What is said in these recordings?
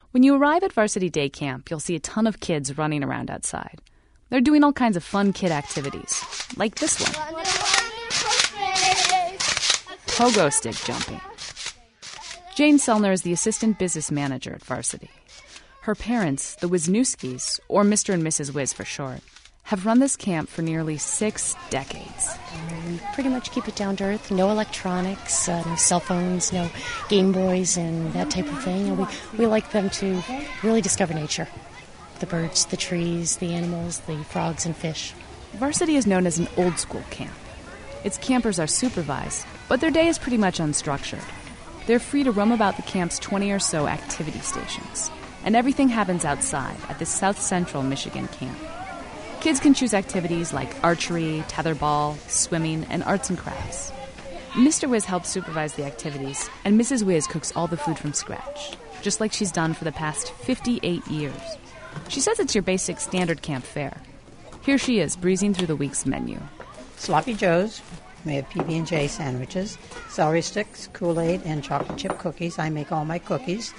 When you arrive at Varsity Day Camp, you'll see a ton of kids running around outside. They're doing all kinds of fun kid activities, like this one. Pogo stick jumping. Jane Selner is the assistant business manager at Varsity. Her parents, the Wisniewskis, or Mr. and Mrs. Wiz for short, have run this camp for nearly 6 decades. We pretty much keep it down to earth. No electronics, no cell phones, no Game Boys and that type of thing. And we like them to really discover nature. The birds, the trees, the animals, the frogs and fish. Varsity is known as an old-school camp. Its campers are supervised, but their day is pretty much unstructured. They're free to roam about the camp's 20 or so activity stations, and everything happens outside at this South Central Michigan camp. Kids can choose activities like archery, tetherball, swimming, and arts and crafts. Mr. Wiz helps supervise the activities, and Mrs. Wiz cooks all the food from scratch, just like she's done for the past 58 years. She says it's your basic standard camp fare. Here she is, breezing through the week's menu. Sloppy Joe's. We have PB&J sandwiches, celery sticks, Kool-Aid, and chocolate chip cookies. I make all my cookies.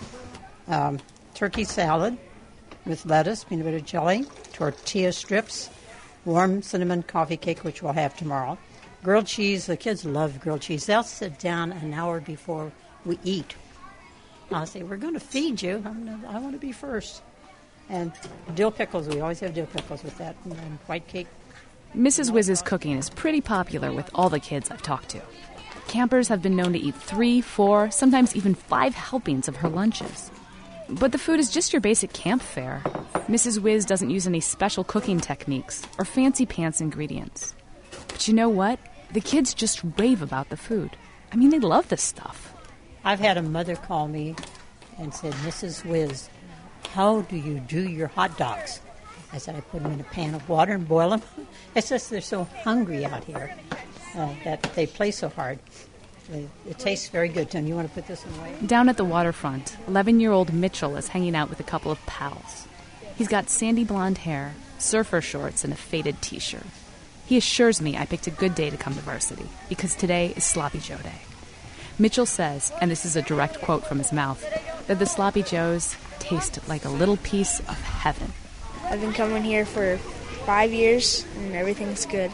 Turkey salad with lettuce, peanut butter jelly, tortilla strips, warm cinnamon coffee cake, which we'll have tomorrow. Grilled cheese. The kids love grilled cheese. They'll sit down an hour before we eat. I'll say, we're going to feed you. I want to be first. And dill pickles. We always have dill pickles with that. And white cake. Mrs. Wiz's cooking is pretty popular with all the kids I've talked to. Campers have been known to eat 3, 4, sometimes even 5 helpings of her lunches. But the food is just your basic camp fare. Mrs. Wiz doesn't use any special cooking techniques or fancy pants ingredients. But you know what? The kids just rave about the food. I mean, they love this stuff. I've had a mother call me and said, Mrs. Wiz, how do you do your hot dogs? I said, I put them in a pan of water and boil them. It's just they're so hungry out here that they play so hard. It tastes very good to them. You want to put this away? Down at the waterfront, 11-year-old Mitchell is hanging out with a couple of pals. He's got sandy blonde hair, surfer shorts, and a faded T-shirt. He assures me I picked a good day to come to Varsity, because today is Sloppy Joe Day. Mitchell says, and this is a direct quote from his mouth, that the Sloppy Joes taste like a little piece of heaven. I've been coming here for 5 years, and everything's good.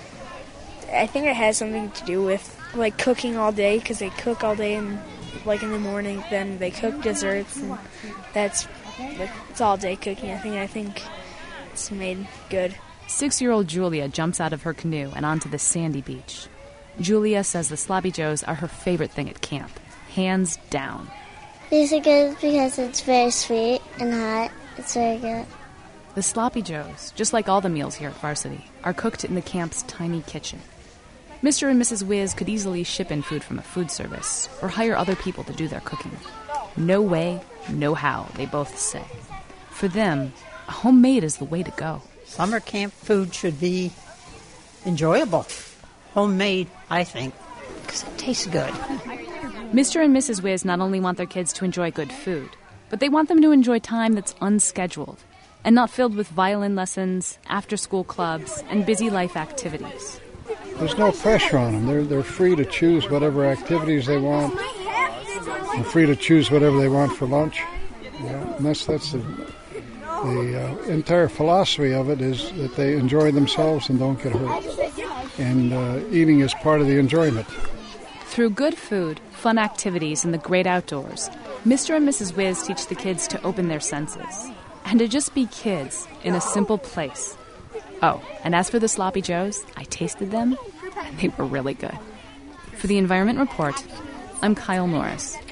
I think it has something to do with like cooking all day, because they cook all day, and like in the morning, then they cook desserts, and it's all day cooking. I think it's made good. 6-year-old Julia jumps out of her canoe and onto the sandy beach. Julia says the Sloppy Joes are her favorite thing at camp, hands down. These are good because it's very sweet and hot. It's very good. The Sloppy Joes, just like all the meals here at Varsity, are cooked in the camp's tiny kitchen. Mr. and Mrs. Wiz could easily ship in food from a food service or hire other people to do their cooking. No way, no how, they both say. For them, homemade is the way to go. Summer camp food should be enjoyable. Homemade, I think, because it tastes good. Mr. and Mrs. Wiz not only want their kids to enjoy good food, but they want them to enjoy time that's unscheduled and not filled with violin lessons, after-school clubs, and busy life activities. There's no pressure on them. They're free to choose whatever activities they want. They're free to choose whatever they want for lunch. Yeah, and that's the entire philosophy of it is that they enjoy themselves and don't get hurt. And eating is part of the enjoyment. Through good food, fun activities, and the great outdoors, Mr. and Mrs. Wiz teach the kids to open their senses and to just be kids in a simple place. Oh, and as for the Sloppy Joes, I tasted them, and they were really good. For the Environment Report, I'm Kyle Norris.